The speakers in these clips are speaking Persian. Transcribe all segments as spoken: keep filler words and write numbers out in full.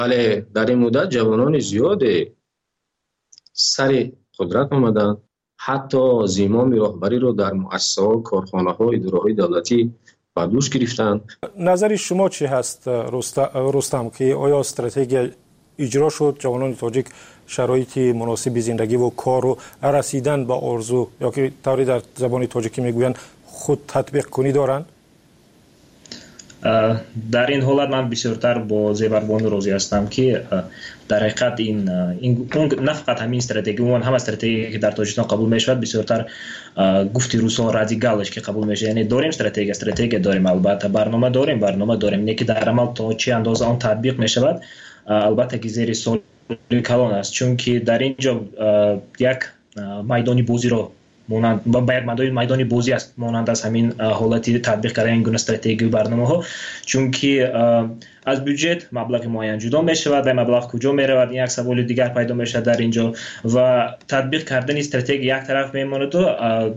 ولی در این مدت جوانان زیاده سر قدرت آمدند، حتی زمام راهبری رو در مؤسسات، کارخانه‌ها، اداره‌های دولتی به دوش گرفتند. نظر شما چی هست رستم که آیا استراتژی اجرا شد، جوانان تاجیک شرایط مناسب زندگی و کار و رسیدن به آرزو یا که طوری در زبان تاجیکی میگویند خود تطبیق کنی دارند؟ در این حالت من بسیارتر با زیوربانو راضی هستم که در حقیقت این این نه فقط همین استراتژی اون هم استراتژی که در تاجیکستان قبول میشود بسیارتر گفتی روسا رادیکالش که قبول میشه، یعنی داریم استراتژی استراتژی داریم، البته برنامه داریم برنامه داریم اینه که در عمل تا چه اندازه آن تطبیق میشود البته که زیر سوال کلان است، چون که در اینجا یک میدانی بازی رو مانند باید مدار میدانی بازی است مانند از همین حالتی تطبیق کردن این گونه استراتژی و برنامه‌ها، چون که از بودجت مبلغ معین جدا می‌شود و مبلغ کجا می‌رود یک سوال دیگر پیدا میشه در اینجا و تطبیق کردن استراتژی یک طرف میماند و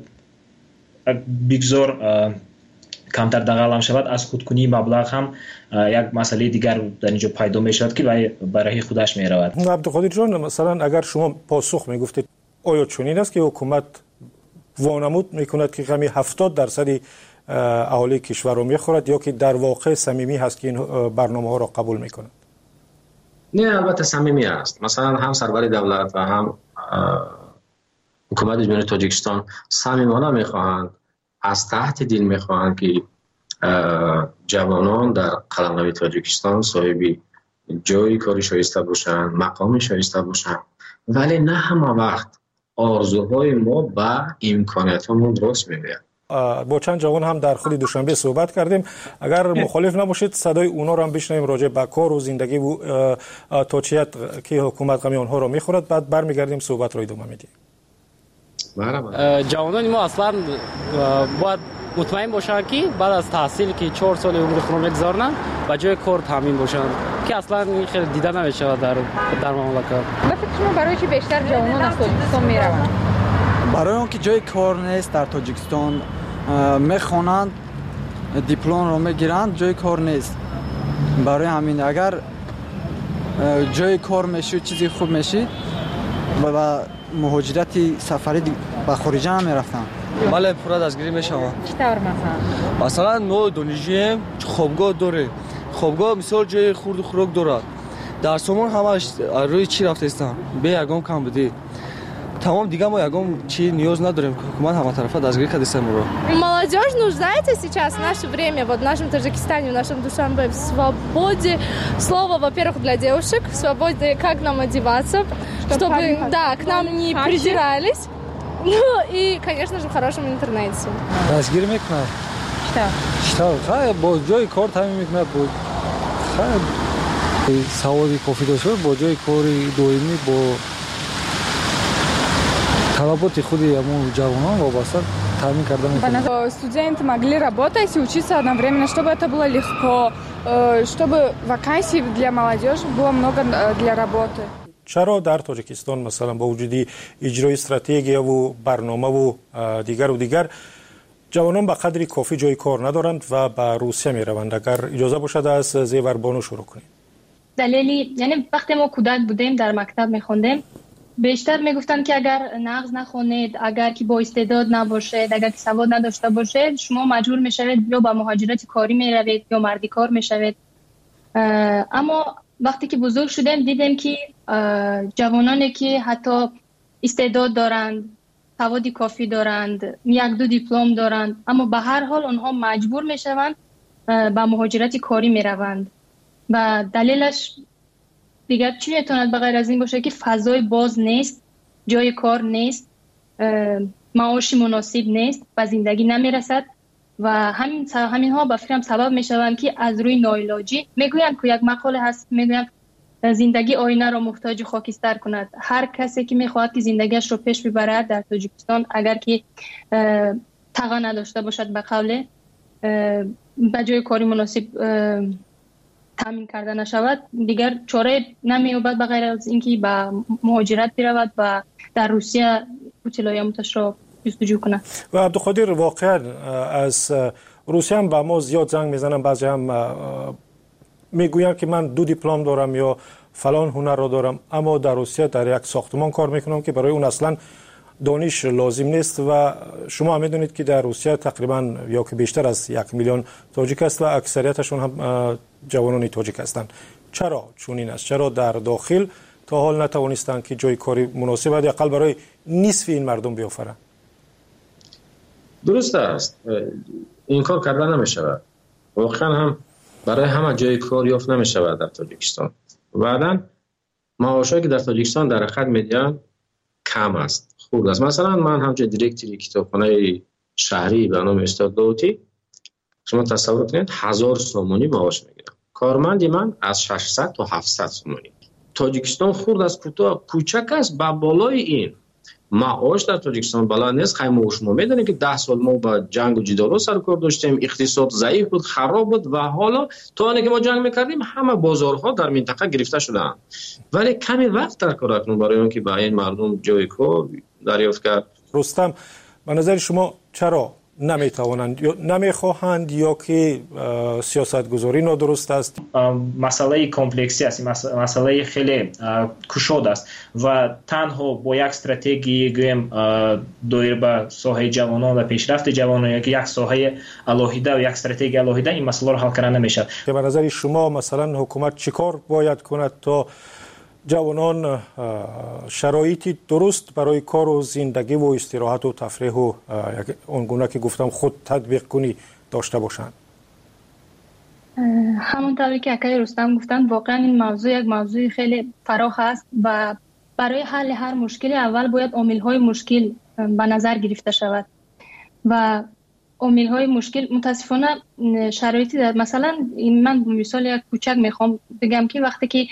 بگذار کمتر دغل هم شود از خودکنی مبلغ هم یک مسئله دیگر در اینجا پیدا می‌شود که برای خودش می‌رود. عبدالقادر جان، مثلا اگر شما پاسخ میگفتید آیا چنین است که حکومت وانمود میکند که کمی هفتاد درصد اهالی کشور رو میخورد یا که در واقع صمیمی هست که این برنامه ها را قبول میکند؟ نه، البته صمیمی است. مثلا هم سرور دولت و هم حکومت جمهوری تاجیکستان صمیمانه میخواهند، از تحت دل میخواهند که جوانان در قلمرو تاجیکستان صاحب جای کاری شایسته باشند، مقام شایسته باشند، ولی نه همه وقت آرزوهای ما با امکاناتمون درست می‌آید. با چند جوان هم در خود دوشنبه صحبت کردیم، اگر مخالف نباشید صدای اونا رو هم بشنویم راجع به کار و زندگی و توجیهات که حکومت غمی آنها رو می‌خورد، بعد برمیگردیم صحبت رو ادامه میدیم. جوانان ما اصلا باید مطمئن باشن که بعد از تحصیل که چهار سال عمر خود میگذارن با جای کار تامین باشن که اصلا این خیلی دیده نمیشه در در مملکت. به فکر شما برای چی بیشتر جوانان از تاجیکستان میروند؟ برای اینکه جای کار نیست در تاجیکستان، میخوانند دیپلم رو میگیرند، جای کار نیست. برای همین اگر جای کار میشه چیزی خوب میشه و مهاجرت سفری به خارج هم میرفتن. بله پورا دستگیری میشم. چطور مثلا؟ مثلا ما دانشجویم، خوابگاه داره، خوابگاه مثال جای خورد و خوراک دارد، در سامان همش روی چی رفته استن به یگام کم بده تمام دیگه ما ягом чи نیاز ندارим, حکومت همه طرفه дозгир кадиса муро. Молодежь нуждается сейчас в наше время, вот в нашем Таджикистане, в нашем Душанбе, в свободе слова, во-первых, для девушек, в свободе, как нам одеваться, чтобы, чтобы да, к нам не Хачи. придирались, ну и, конечно же, в хорошем интернете. دозгир мекунад. Что? Что? Хай бо ҷои кор тамин мекунад, бо хай саводи кофӣ дошта, бо ҷои кори доимӣ, бо талаботи худи ҳамон ҷавонон вобаста таъмин карда мекунад. Студенты могли работать и учиться одновременно, чтобы это было легко, чтобы вакансий для молодежи было много для работы. چرا در تاجیکستان مثلا با وجود اجرای استراتژی و برنامه و دیگر و دیگر جوانان به قدری کافی جای کار ندارند و به روسیه می روند؟ اگر اجازه باشد از زیوربانو شروع کنیم. دلیلی یعنی وقتی ما کودک بودیم در مکتب میخوندیم بیشتر میگفتن که اگر نقض نخونید، اگر که با استعداد نباشید، اگر که سواد نداشته باشید، شما مجبور میشوید یا با مهاجرت کاری میروید یا مردی کار میشوید. اما وقتی که بزرگ شدیم دیدیم که جوانانی که حتی استعداد دارند، سواد کافی دارند، یک دو دیپلم دارند، اما به هر حال آنها مجبور میشوند با مهاجرت کاری میروند و دلیلش دیگر چی میتواند به غیر از این باشه که فضای باز نیست، جای کار نیست، معاش مناسب نیست و زندگی نمیرسد و همین همین ها به فکرم سبب میشوند که از روی ناعلاجی میگویند که یک مقاله هست میگویند زندگی آینه را محتاج خاکستر کند. هر کسی که میخواهد که زندگیش رو پیش ببرد در تاجیکستان اگر که تقا نداشته باشد به قوله به جای کاری مناسب تامین کرده نشود دیگر چاره نمی‌یابد به غیر از اینکه به مهاجرت برود و در روسیه اطلاعاتش را جستجو کنه. و عبدالقادر واقعا از روسیه هم به ما زیاد زنگ میزنن، بعضی هم میگویند که من دو دیپلم دارم یا فلان هنر رو دارم، اما در روسیه در یک ساختمان کار میکنم که برای اون اصلا دانش لازم نیست. و شما هم میدونید که در روسیه تقریبا یا که بیشتر از یک میلیون تاجیک است و اکثریتشون هم جوانان تاجیک هستند. چرا چونین است؟ چرا در داخل تا حال نتوانستند که جای کاری مناسب و حداقل برای نصف این مردم بیافرند؟ درست است، این کار کردن نمی شود. واقعا هم برای همه جای کار یافت نمی شود در تاجیکستان. بعداً معاشایی که در تاجیکستان در حقیقت میدن کم است، خوب است. مثلا من همچه دیرکتری کتابخانه شهری به نام استاد داوطی، شما تصور کنید هزار سومونی معاش میگیرم. کارمندی من از ششصد تا هفتصد سومونی. تاجیکستان خورد از کوتاه کوچک است، با بالای این معاش در تاجیکستان بالا نیست. خیلی شما میدونید که ده سال ما با جنگ و جدال سر کار داشتیم، اقتصاد ضعیف بود، خراب بود و حالا تا آنی که ما جنگ میکردیم همه بازارها در منطقه گرفته شدن. ولی کمی وقت در کار اکنون برای اون که با این مردم جای کار دریافت کرد. رستم، به نظر شما چرا نمیتوانند یا نمیخواهند یا که سیاست گذاری نادرست است؟ مسئله کمپلکسی است، مسئله خیلی کشاد است و تنها با یک استراتژی گویم دایر به ساحه جوانان و پیشرفت جوانان یا یک ساحه الهیده و یک استراتژی الهیده این مسئله رو حل کردن نمیشه. به نظر شما مثلا حکومت چیکار باید کند تا جوانان شرایطی درست برای کار و زندگی و استراحت و تفریح و اونگونه که گفتم خود تطبیق کنی داشته باشند؟ همونطوری که اکای رستم گفتن واقعا این موضوع یک موضوع خیلی فراخ است و برای حل هر مشکلی اول باید عامل‌های مشکل به نظر گرفته شود و عامل‌های مشکل متاسفانه شرایطی دارد. مثلا من مثال یک کوچک میخوام بگم که وقتی که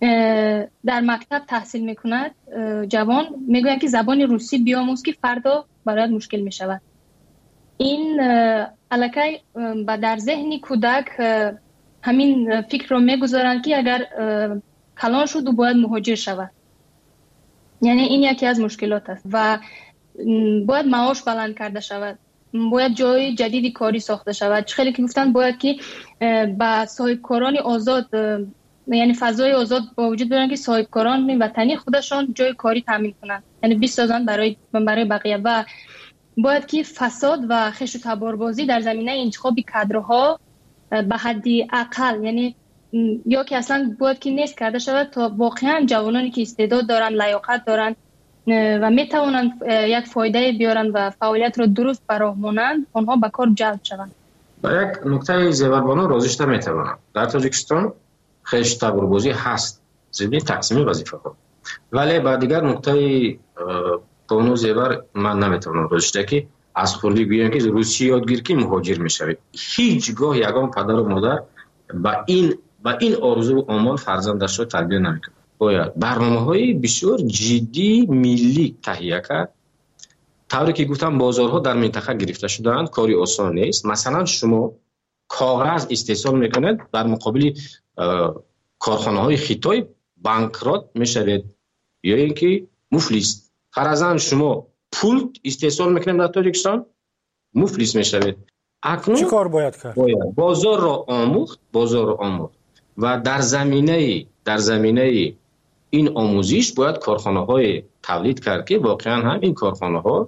در مکتب تحصیل میکند جوان میگوید که زبان روسی بیاموز که فردا برایت مشکل میشود. این الکی با در ذهنی کودک همین فکر رو میگذارند که اگر کلان شد و باید مهاجر شود. یعنی این یکی از مشکلات است و باید معاش بلند کرده شود، باید جای جدیدی کاری ساخته شود. خیلی که گفتن باید که با صاحبکاران آزاد، یعنی فضای آزاد با وجود بیارن که صاحبکاران وطنی خودشان جای کاری تامین کنند، یعنی بسازن برای برای بقیه. و باید که فساد و خش و تباربازی در زمینه انتخاب کادرها به حدی اقل، یعنی یا که اصلا باید که نیست کرده شود تا واقعا جوانانی که استعداد دارن، لیاقت دارن و میتوانند یک فایده بیارن و فعالیت رو درست براهمونند، آنها به کار جلب شوند. با یک نکته زیوربانا راضیشته میتوانم. در تاجیکستان خش تباربازی هست ضمن تقسیم وظیفه ها، ولی با دیگر نکته قانون زیور من نمیتوانم راضیشته که از خوردی گویم که روسی یادگیر که مهاجر میشوید. هیچگاه یگان پدر و مادر با این با این آرزو و آمال فرزندش رو تربیت نمیکنه. باید برنامه‌های بسیار جدی ملی تهیه کرد. طوری که گفتم بازارها در منطقه گرفته شدند، کاری آسان نیست. مثلا شما کاغذ استحصال میکنید، در مقابل کارخانه‌های خیتای بانکرات میشوید یا اینکه مفلس. فرضاً شما پول استحصال میکنید در تاجیکستان، مفلس میشوید. اکنون چه کار باید کرد؟ باید بازار را آموخت، بازار را آموخت و در زمینه در زمینه این آموزش باید کارخانه‌های تولید کرد که واقعا هم این کارخانه‌ها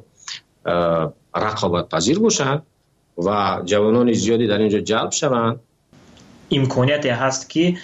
رقابت پذیر باشند و جوانان زیادی در اینجا جلب شوند. امکانیتی هست که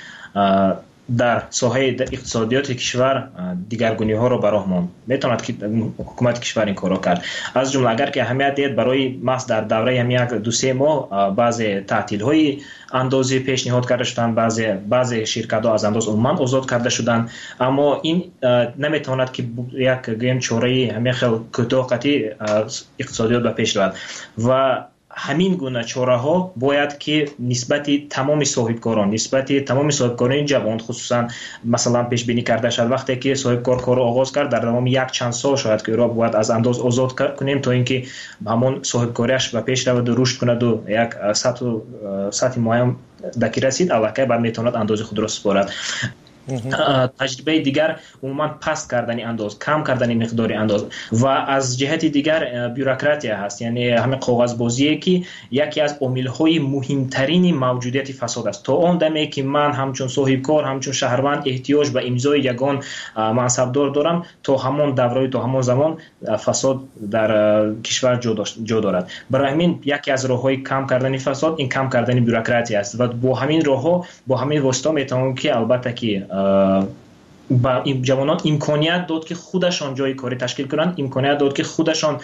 در ساحه اقتصادیات کشور دیگرگونی ها رو براهمان میتواند که حکومت کشور این کارو کرد. از جمله اگر که اهمیت دید برای محض در دوره هم یک دو سه ماه بعض تعطیل های اندازی پیشنهاد کرده شدند، بعضی بعضی شرکت ها از انداز عموما آزاد کرده شدند، اما این نمیتواند که یک گیم چوره همین خیلی کوتاهی اقتصادیات به پیش رود و همین گونه چاره ها باید که نسبت تمام صاحبکاران نسبت تمام صاحبکاران جوان خصوصا مثلا پیش بینی کرده شد. وقتی که صاحبکار کار آغاز کرد در دوام یک چند سال شاید که را باید از انداز آزاد کنیم تا اینکه همون صاحبکاریش به پیش رود و رشد کند و یک سطح سطح معین دکی رسید الکی بعد میتواند انداز خود را سپارد. تجربه دیگر عموما پست کردن انداز، کم کردن مقدار انداز و از جهت دیگر بیوروکراتیا هست، یعنی همین کاغذبازی که یکی از عامل‌های مهمترین موجودیت فساد است. تا اون دمی که من همچون صاحب کار، همچون شهروند احتیاج به امضای یگان منصبدار دارم، تا همون دوره تا همون زمان فساد در کشور جا دارد. برای همین یکی از راه‌های کم کردن فساد این کم کردن بیوروکراتی است و با همین راه‌ها با همین واسطه میتونم که البته که با این جوانان امکانیت داد که خودشان جای کاری تشکیل کنند، امکانیت داد که خودشان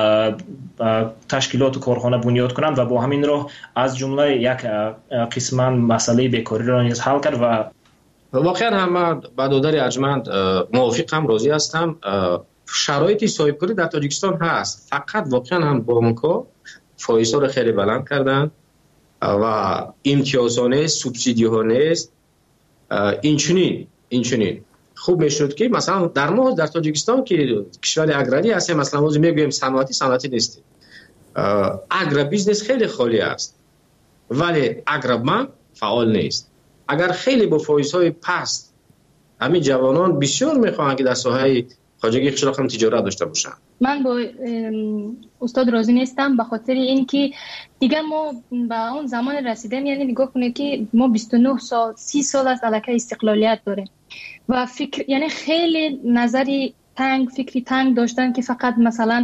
تشکیلات و کارخانه بنیاد کنند و با همین راه از جمله یک قسمت مسئله بیکاری را نیز حل کرد. و واقعا هم برادر ارجمند موافقم، راضی هستم. شرایط صاحبکاری در تاجیکستان هست، فقط واقعا هم بانک‌ها فایزها رو خیلی بلند کردن و امتیازها نیست، سوبسیدی ها نیست. این چنین این چنین خوب میشد که مثلا در ما در تاجیکستان که کشور اگراری هستیم، مثلا ما میگویم صنعتی صنعتی نیست، اگرا بیزنس خیلی خالی است ولی اگربان فعال نیست. اگر خیلی با فایزهای پست همین جوانان بسیار میخواهند که در ساحه خواجگی خشلاق هم تجارت داشته باشن. من با استاد راضی نیستم به خاطر اینکه دیگه ما به اون زمان رسیدیم، یعنی نگاه کنید که ما بیست و نه سال سی سال از علاقه استقلالیت داریم و فکر یعنی خیلی نظری تنگ فکری تنگ داشتن که فقط مثلا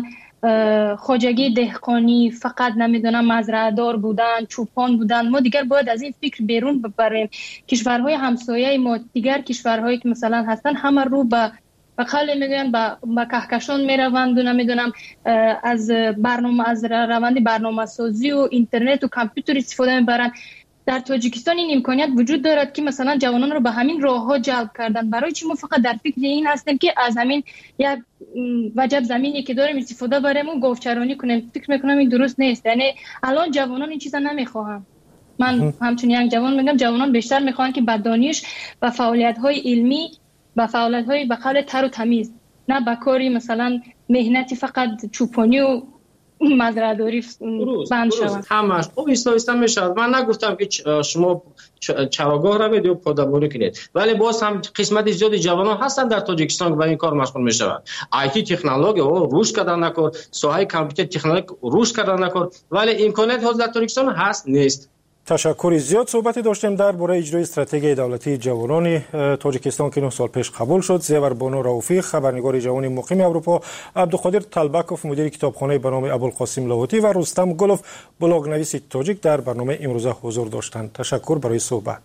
خواجگی دهقانی، فقط نمیدونم مزرعه دار بودن، چوپان بودن. ما دیگر باید از این فکر بیرون ببریم. کشورهای همسایه ما، دیگر کشورهایی که مثلا هستن، همه رو به بخاله میگن با با کهکشان میروند و نمیدونم از برنامه از روند برنامه سازی و اینترنت و کامپیوتر استفاده میبرن. در تاجیکستان این امکانیت وجود دارد که مثلا جوانان رو به همین راهها جلب کردن. برای چی ما فقط در فکر این هستیم که از همین یک وجب زمینی که داریم استفاده بریم و گاوچرانی کنیم؟ فکر میکنم این درست نیست. یعنی الان جوانان این چیزا نمیخواهن. من همچون یک جوان میگم جوانان بیشتر میخوان که با دانش و فعالیت‌های علمی با فعالیت‌های به قول تر و تمیز، نه با کاری مثلا مهنتی فقط چوپانی و مزرعه‌داری بند شوند. همش او ایستان میشود. من نگفتم که شما چراگاه رو بدید و پادبانی کنید، ولی باز هم قسمت زیادی جوانان هستن در تاجیکستان که به این کار مشغول میشوند. آیتی تکنولوژی او رشد کردن نکرد، ساحه کامپیوتر تکنولوژی رشد کردن نکرد، ولی امکانات ها در تاجیکستان هست نیست. تشکر. زیاد صحبتی داشتیم درباره اجرای استراتژی دولتی جوانان تاجیکستان که نه سال پیش قبول شد. زیور بانو رؤوفی، خبرنگار جوان مقیم اروپا، عبدالقادر طلبکوف، مدیر کتابخانه به نام ابوالقاسم لاهوتی و رستم گلوف، بلاگنویس تاجیک در برنامه امروزه حضور داشتند. تشکر برای صحبت.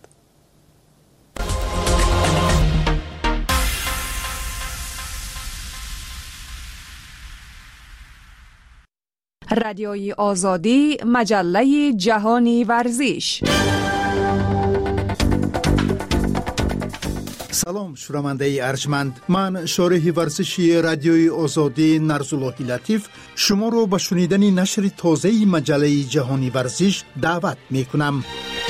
رادیوی آزادی، مجله جهانی ورزش. سلام شنونده ارجمند، من شارح ورزشی رادیوی آزادی نرزالله لطیف شما رو به شنیدن نشر تازه مجله جهانی ورزش دعوت می کنم.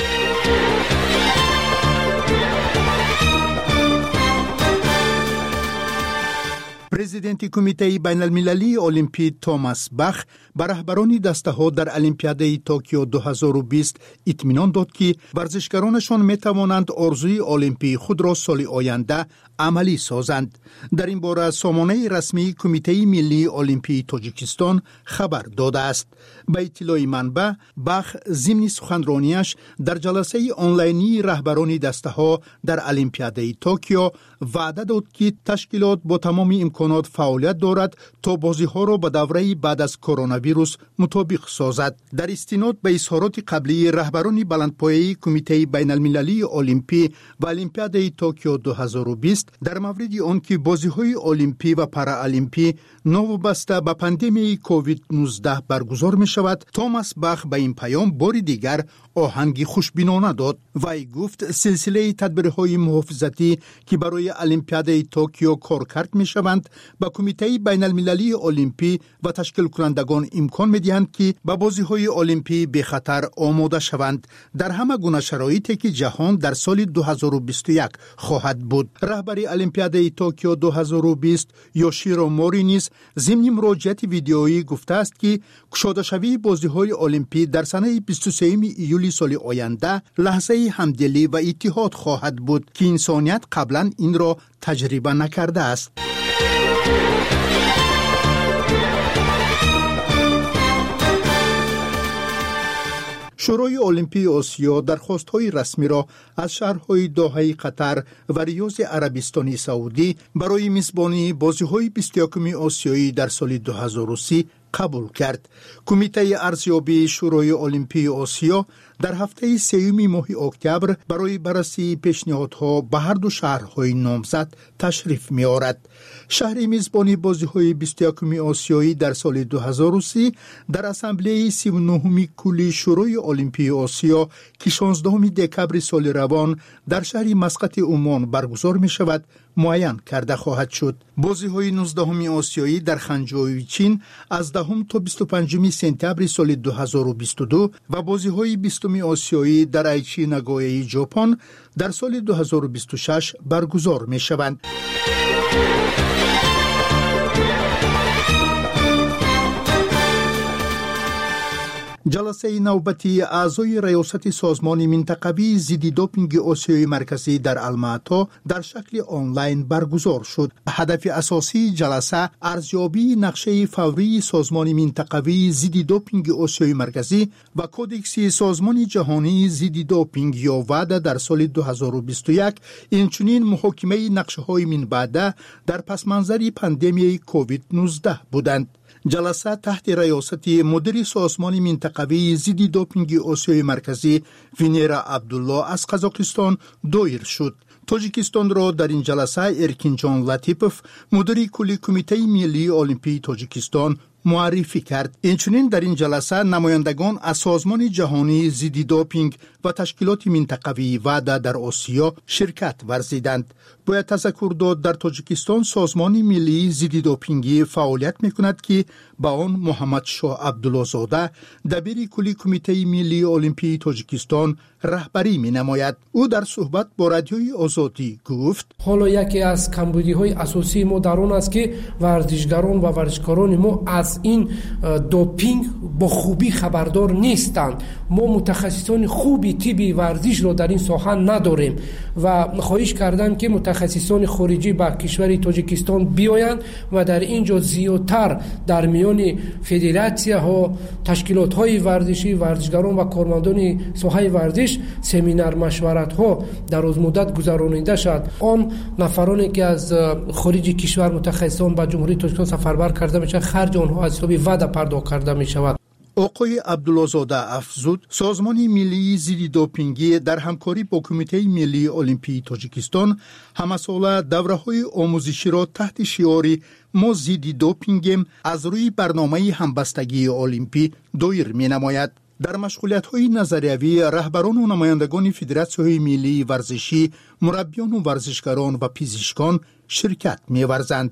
پرزیدنت کمیته بین المللی المپی توماس باخ به رهبران دسته‌ها در المپیاد توکیو دو هزار و بیست اطمینان داد که ورزشکارانشان می توانند آرزوی المپی خود را سال آینده عملی سازند. در این باره سامانه رسمی کمیته ملی المپی تاجیکستان خبر داده است. به اطلاع منبع، باخ ضمن سخنرانیش در جلسه آنلاینی رهبران دسته‌ها در المپیاد توکیو وعده داد که تشکیلات با تمام امکانات فعالیت دارد تا بازی‌ها را به دوره بعد از کرونا ویروس مطابق سازد. در استناد به اظهارات قبلی رهبران بلندپایه کمیته بین المللی المپی و المپیاد توکیو دو هزار و بیست در مورد آنکه بازی‌های المپی و پارالمپی نوبسته به پاندمی کووید نوزده برگزار می شود، توماس باخ به این پیام بار دیگر آهنگی خوشبینانه داد. وی گفت سلسله تدبیرهای محافظتی که برای المپیاد توکیو کار کرد می شوند به کمیته بین المللی المپی و تشکیل کنندگان امکان می‌دهند که به بازی‌های المپی به خطر آماده شوند در همه گونه شرایطی که جهان در سال دو هزار و بیست و یک خواهد بود. رهبر المپیاد توکیو دو هزار و بیست یوشیرو موری نیز ضمن مراجعه ویدئویی گفته است که گشوده شوی بازی‌های المپی در سنه بیست و سوم ایولی سال آینده لحظه همدلی و اتحاد خواهد بود که انسانیت قبلا این را تجربه نکرده است. شورای المپی آسیا درخواست‌های رسمی را از شهرهای دوحه قطر و ریاض عربستان سعودی برای میزبانی بازی‌های بیست و یکم آسیایی در سال دو هزار و سی قبول کرد. کمیته ارزیابی شورای المپی آسیا در هفته سوم ماه اکتبر برای بررسی پیشنهادها به هر دو شهرهای نامزد تشریف می‌آورد. شهر میزبانی بازی‌های بیست و یکم آسیایی در سال دو هزار و سی در اسامبله سی و نهم کل شورای المپی آسیا که شانزدهم دکبر سال روان در شهر مسقط عمان برگزار می‌شود معین کرده خواهد شد. بازی‌های نوزدهم آسیایی در خنجوی چین از دهم تا بیست و پنجم سپتامبر سال دو هزار و بیست و دو و بازی‌های بیستم آسیایی در ایچی ناگویا ژاپن در سال دو هزار و بیست و شش برگزار می‌شوند. جلسه نوبتی اعضای ریاست سازمان منطقوی ضد دوپینگ آسیای مرکزی در الماتا در شکل آنلاین برگزار شد. هدف اساسی جلسه ارزیابی نقشه فوری سازمان منطقوی ضد دوپینگ آسیای مرکزی و کدکس سازمان جهانی ضد دوپینگ یا ودا در سال دو هزار و بیست و یک، اینچنین محاکمه نقشه‌های من بعد در پس منظر پاندمی کووید نوزده بودند. جلسه تحت ریاست مدیر سازمان منطقوی ضد دوپینگ آسیای مرکزی وینرا عبدالله از قزاقستان دایر شد. تاجیکستان را در این جلسه ارکینجان لطیپوف مدیر کلی کمیته ملی المپی تاجیکستان معرفی کرد. اینچنین در این جلسه نمایندگان از سازمان جهانی ضد دوپینگ و تشکیلات منطقوی ودا در آسیا شرکت ورزیدند. باید تذکر داد در تاجیکستان سازمان ملی ضد دوپینگی فعالیت می‌کند که با آن محمد شاه عبدالله زاده دبیر کلی کمیته ملی المپی تاجیکستان رهبری می‌نماید. او در صحبت با رادیوی آزادی گفت: حالا یکی از کمبودی‌های اساسی ما در آن است که ورزشگران و ورزشکاران ما از این دوپینگ با خوبی خبردار نیستند. ما متخصصان خوبی طبی ورزش را در این ساحه نداریم و خواهش کردم که متخصصان خارجی به کشور تاجیکستان بیایند و در اینجا زیادتر در میان فدراسیون ها، تشکیلات های ورزشی، ورزشگران و کارمندان ساحه ورزش سمینار مشورت ها در از مدت گذرانیده شد. آن نفرانی که از خارج کشور متخصصان به جمهوری تاجیکستان سفربر کرده میشن خرج آنها از حساب ودا پرداخت کرده می شود. آقای عبدالله زاده افزود سازمان ملی ضد دوپینگی در همکاری با کمیته ملی المپی تاجیکستان همساله دوره‌های آموزشی را تحت شعار ما ضد دوپینگیم از روی برنامه همبستگی المپی دایر می‌نماید. در مشغولیت‌های نظریوی رهبران و نمایندگان فدراسیون ملی ورزشی، مربیان و ورزشکاران و پزشکان شرکت می‌ورزند.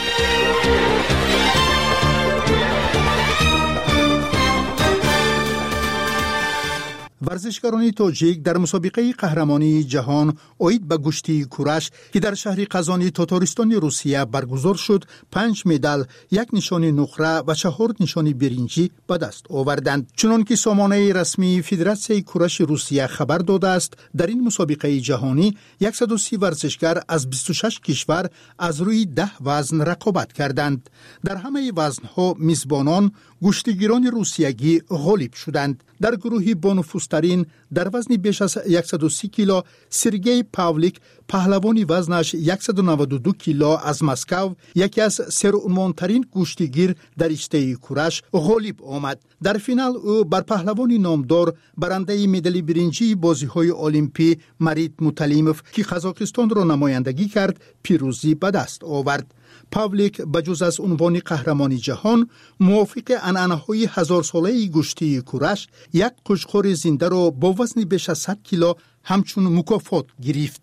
ورزشکاران تاجیک در مسابقه قهرمانی جهان اوید به گشتی کورش که در شهر قزانی تاتارستان روسیه برگزار شد پنج مدال، یک نشان نقره و چهار نشان برنجی به دست آوردند. چنانکه سامانه رسمی فدراسیون کورش روسیه خبر داده است در این مسابقه جهانی صد و سی ورزشکار از بیست و شش کشور از روی ده وزن رقابت کردند. در همه وزنها میزبانان گشتیگیران روسیگی غالب شدند. در گروه بانفوذترین در وزن بیش از صد و سی کیلو سرگئی پاولیک پهلوانی وزنش صد و نود و دو کیلو از مسکو یکی از سرعنوانترین گشتیگیر در رشته کورش غالب آمد. در فینال او بر پهلوانی نامدار برنده مدال برنجی بازی‌های المپی مرید متلیموف که قزاقستان را نمایندگی کرد پیروزی به دست آورد. پاولیک بجز از عنوان قهرمانی جهان موافق عنعنه‌های هزار ساله گشتی کورش یک قشقور زنده را با وزن بیش از صد کیلو همچون مکافات گرفت.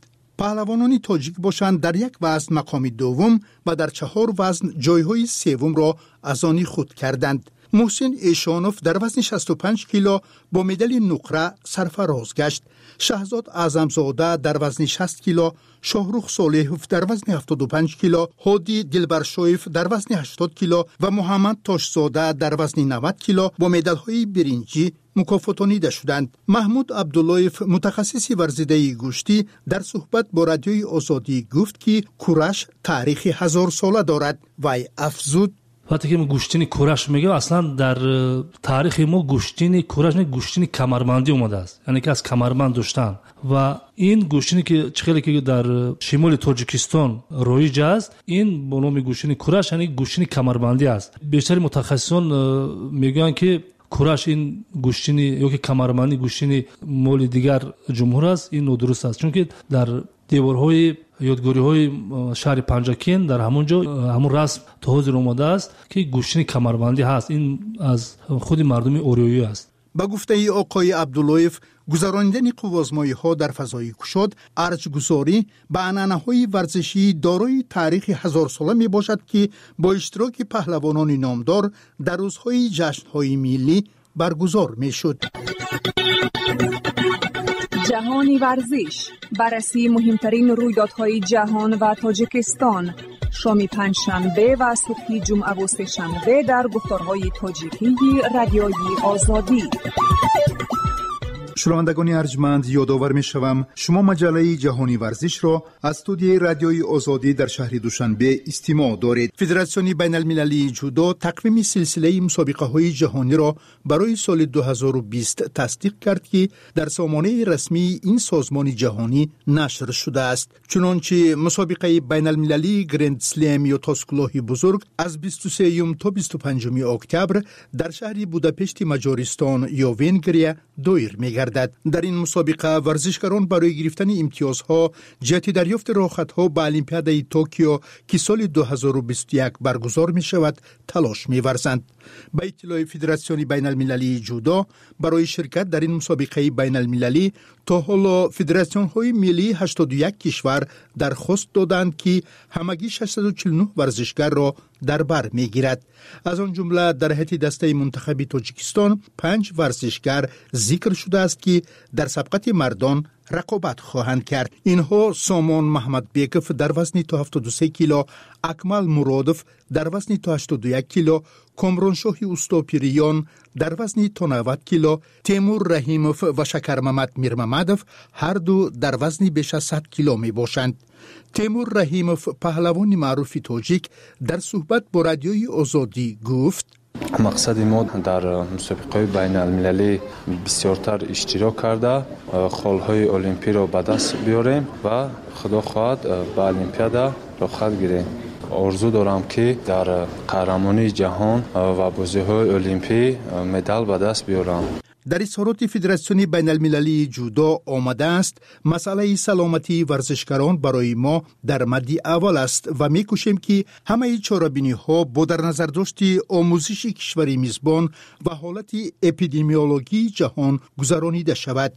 پهلوانان تاجیک باشند در یک وزن مقام دوم و در چهار وزن جایهای سوم را از آن خود کردند. محسن ایشانوف در وزن شصت و پنج کیلو با مدال نقره سرفراز گشت. شهزاد اعظمزاده در وزن شصت کیلو، شاهرخ صالحوف در وزن هفتاد و پنج کیلو، هادی دلبرشایف در وزن هشتاد کیلو و محمد تاشزاده در وزن نود کیلو با مدال‌های برنجی مکافاتانیده شدند. محمود عبداللهیف متخصص ورزیده گوشتی در صحبت با رادیوی آزادی گفت که کورش تاریخ هزار ساله دارد و افزود وقتی که ما گوشتین کورش میگیم اصلا در تاریخ ما گوشتین کورش نه گوشتین کمربندی اومده است، یعنی که از کمربند داشتن و این گوشتینی که چخیلی که در شمال تاجیکستان رایج است این به نام گوشتین کورش یعنی گوشتین کمربندی است. بیشتر متخصصان میگن که کورش این گوشتینی یا که کمربندی گوشتینی مال دیگر جمهور است. این نادرست است، چون که در دیوارهای یادگاری های شهر پنجاکین در همونجا همون رسم تا حاضر اومده است که گوشتین کمربندی هست. این از خود مردم اوریایی است. با گفته ای آقای عبداللهیف گذراندن قوازمایی ها در فضای گشاد ارجگذاری به عنعنه‌های ورزشی دارای تاریخ هزار ساله می باشد که با اشتراک پهلوانان نامدار در روزهای جشن‌های ملی برگزار می شد. جهانی ورزش، بررسی مهمترین رویدادهای جهان و تاجیکستان، شام پنجشنبه و صبح جمعه و سه‌شنبه در گفتارهای تاجیکی رادیوی آزادی. شنوندگان ارجمند یادآور می‌شوم شما مجله جهانی ورزش را از استودیوی رادیوی آزادی در شهر دوشنبه استماع دارید. فدراسیون بین المللی جودو تقویم سلسله مسابقه‌های جهانی را برای سال دو هزار و بیست تصدیق کرد که در سامانه رسمی این سازمان جهانی نشر شده است. چنانچه مسابقه بین المللی گرند سلم یا تاسکلاه بزرگ از بیست و سه تا بیست و پنج اکتبر در شهر بوداپشت مجارستان یا ونگریا دایر می‌گردد. در این مسابقه ورزشکاران برای گرفتن امتیازها جهت دریافت راحت‌ها به المپیادای توکیو که سال دو هزار و بیست و یک برگزار می شود تلاش می‌ورزند. به اطلاع فدراسیون بین المللی جودو برای شرکت در این مسابقه بین المللی تا حالا فدراسیون‌های ملی هشتاد و یک کشور درخواست دادند که همگی ششصد و چهل و نه ورزشکار را در بر می‌گیرد. از آن جمله در هیئت دسته منتخب تاجیکستان پنج ورزشکار ذکر شده است که در سبقت مردان رقابت خواهند کرد. اینها سامان محمد بیکف در وزن تا هفتاد و سه کیلو، اکمل مرادف در وزن تا هشتاد و یک کیلو، کامرانشاه اوستاپیریان در وزن تا نود کیلو، تیمور رحیموف و شکر محمد میرممدوف هر دو در وزن بیش از صد کیلو می باشند. تیمور رحیموف پهلوان معروف تاجیک در صحبت با رادیوی آزادی گفت مقصد ما در مسابقه بین المللی بسیارتر اشتراک کرده خالهای المپی را به دست بیاریم و خدا خواهد به المپیادا رخصت گیریم. آرزو دارم که در قهرمانی جهان و بازی‌های المپی مدال به دست بیارم. در اظهارات فدراسیون بین المللی جودو آمده است مسئله سلامتی ورزشکاران برای ما در مد اول است و می‌کوشیم که همه چاره‌بینی‌ها با در نظر داشت آموزش کشوری میزبان و حالت اپیدمیولوژی جهان گذرانیده شود.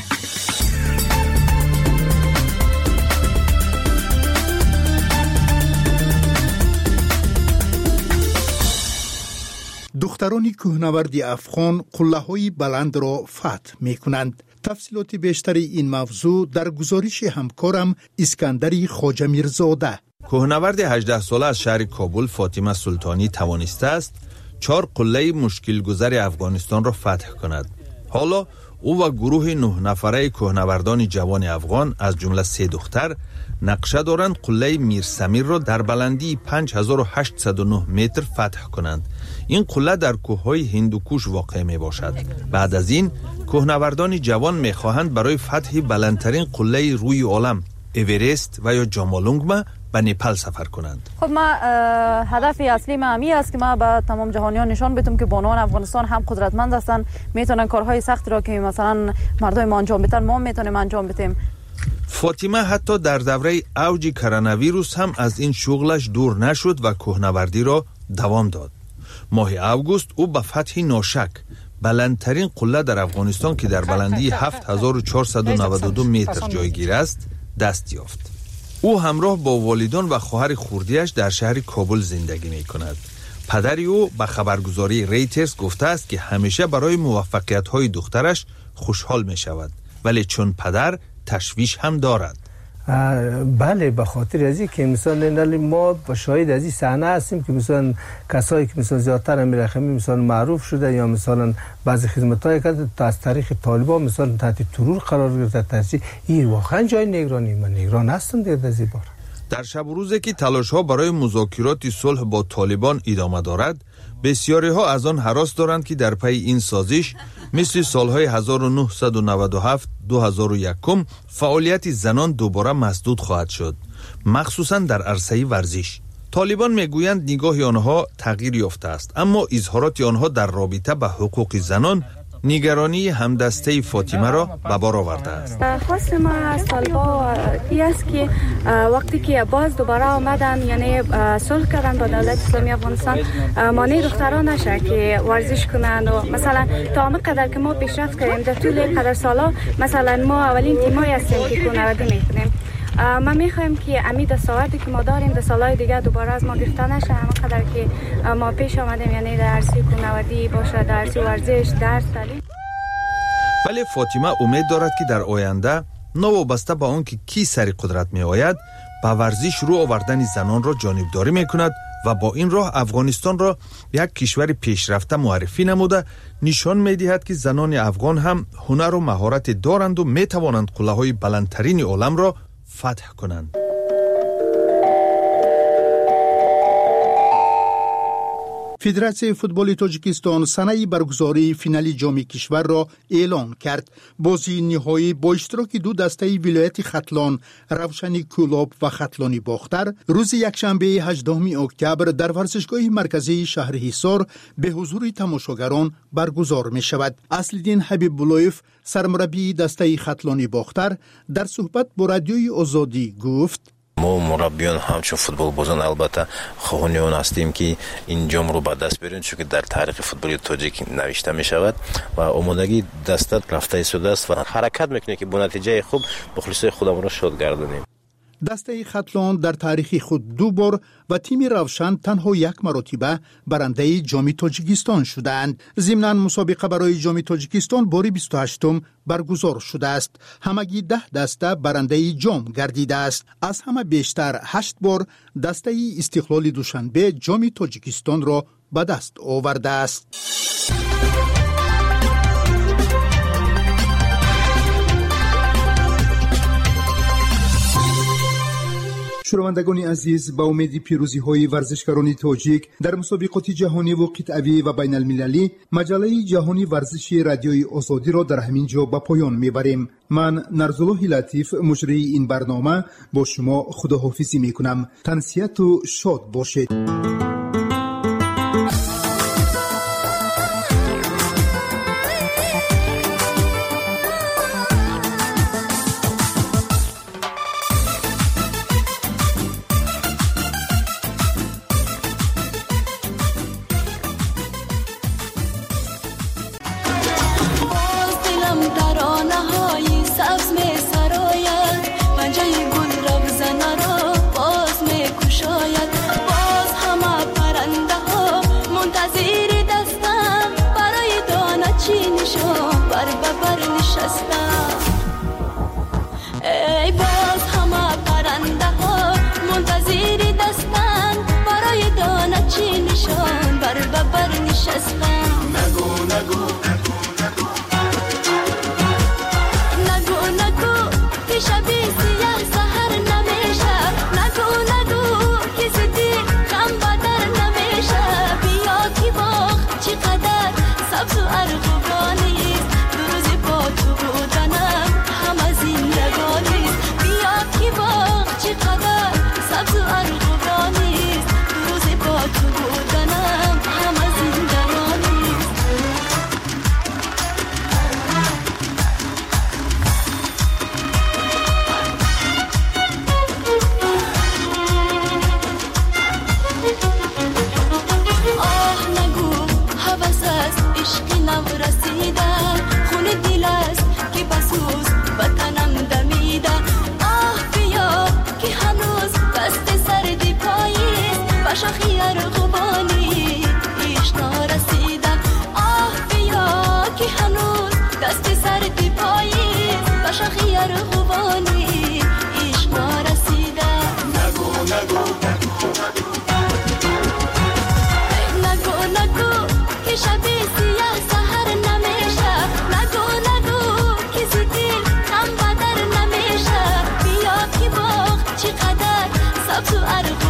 دختران کوهنورد افغان قله‌های بلند را فتح می‌کنند. تفصیلات بیشتر این موضوع در گزارش همکارم اسکندر خواجه میرزاده. کوهنورد هجده ساله از شهر کابل فاطمه سلطانی توانسته است چهار قله مشکل گذر افغانستان را فتح کند. حالا او و گروه نه نفره کوهنوردان جوان افغان از جمله سه دختر نقشه دارند قله میر سمیر را در بلندی پنج هزار و هشتصد و نه متر فتح کنند. این قله در کوههای هندوکوش واقع می باشد. بعد از این کوهنوردان جوان می خواهند برای فتح بلندترین قله روی عالم اورست و یا جامالونگما به نپال سفر کنند. خب ما هدف اصلی ما همی است که ما به تمام جهانیان نشان بدیم که بانوان افغانستان هم قدرتمند هستند، میتونن کارهای سخت را که مثلا مردم ما انجام بدن ما میتونیم انجام بدیم. فاطمه حتی در دوره اوج کرونا ویروس هم از این شغلش دور نشد و کوهنوردی را دوام داد. ماه اوگوست او به فتح ناشک بلندترین قله در افغانستان که در بلندی هفت هزار و چهارصد و نود و دو متر جایگیر است دست یافت. او همراه با والدان و خواهر خردیش در شهر کابل زندگی می کند. پدری او به خبرگزاری ریترز گفته است که همیشه برای موفقیت‌های دخترش خوشحال می شود، ولی چون پدر تشویش هم دارد. بله، به خاطر از این که مثلا ما شاهد از این صحنه هستیم که مثلا کسایی که مثلا زیادتر امیر خیمی مثلا معروف شده یا مثلا بعضی خدمت‌های کرده تا از طریق طالبان مثلا تحت ترور قرار گرفته. تاثیر این واقعا جای نگرانی، من نگران هستم دیگه از این بار. در شب و روزی که تلاش‌ها برای مذاکرات صلح با طالبان ادامه دارد، بسیاری ها از آن هراس دارند که در پی این سازش مثل سالهای هزار و نهصد و نود و هفت دو هزار و یک فعالیت زنان دوباره مسدود خواهد شد، مخصوصا در عرصه ورزش. طالبان میگویند نگاه آنها تغییر یافته است، اما اظهارات آنها در رابطه به حقوق زنان نگرانی همدسته فاطمه را به بار آورده است. خواست ما از طالبان این است که وقتی که باز دوباره آمدن، یعنی صلح کردن با دولت اسلامی افغانستان، مانع دختران نشه که ورزش کنند و مثلا تا همه قدر که ما پیشرفت کردیم در طول قدر سالا، مثلا ما اولین تیمایی هستیم که کوهنوردی میکنیم. ما میخوایم که امید دستاوردی که ما داریم در سالهای دیگه دوباره از ما گرفته نشه، همه قدر که ما پیش آمدیم، یعنی در عرصه کوهنوردی باشه، در عرصه ورزش، درس، تعلیم. ولی فاطمه امید دارد که در آینده نوابسته به آن که کی سر قدرت می آید، به ورزش رو آوردن زنان را جانبداری می کند و با این راه افغانستان را یک کشور پیشرفته معرفی نموده نشان می دهد که زنان افغان هم هنر و مهارت دارند و می توانند قله های بلندترین عالم را فتح کنند. فدراسیون فوتبال تاجیکستان سنه برگزاری فینال جام کشور را اعلان کرد. بازی نهایی با اشتراک دو دسته ولایت ختلان، روشنی کولاب و ختلانی باختر روز یکشنبه هجدهم اکتبر در ورزشگاه مرکزی شهر حصار به حضور تماشاگران برگزار می شود. اصلدین حبیب بلویف، سرمربی دسته ختلانی باختر، در صحبت با رادیوی آزادی گفت: ما مربیان همچون فوتبال بازان البته خواهانیان هستیم که این جام رو به دست بیاریم، چون که در تاریخ فوتبال تاجیک نوشته می شود و آمادگی دستت رفته ایستاده است و حرکت میکنه که با نتیجه خوب مخلصای خودمون را شاد گردانیم. دسته ختلان در تاریخ خود دو بار و تیم روشن تنها یک مرتبه برنده جام تاجیکستان شدند. ضمناً مسابقه برای جام تاجیکستان باری بیست و هشتم برگزار شده است. همگی ده دسته برنده جام گردیده است. از همه بیشتر هشت بار دسته استقلال دوشنبه جام تاجیکستان را به دست آورده است. شنوندگان عزیز، با امید پیروزی های ورزشکاران تاجیک در مسابقات جهانی و قطعی و بین المللی، مجله جهانی ورزشی رادیوی آزادی را در همین جا به پایان میبریم. من نرزالله لطیف، مجری این برنامه، با شما خداحافظی میکنم. تنسیت و شاد باشید. باز همه تو